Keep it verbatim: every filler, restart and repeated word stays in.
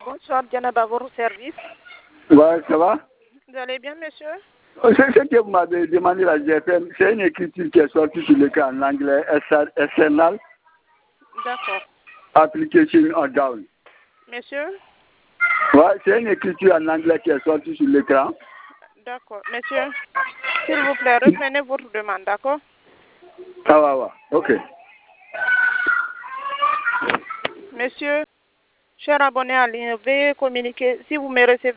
Bonsoir, Diana, à votre service. Ouais, ça va? Vous allez bien, monsieur? C'est ce que vous m'avez demandé la G F M. C'est une écriture qui est sortie sur l'écran en anglais, External D'accord. Application on Down. Monsieur? Ouais, c'est une écriture en anglais qui est sortie sur l'écran. D'accord. Monsieur, s'il vous plaît, reprenez votre demande, d'accord? Ah ouais, ouais, ok. Monsieur, cher abonné en ligne, veuillez communiquer si vous me recevez.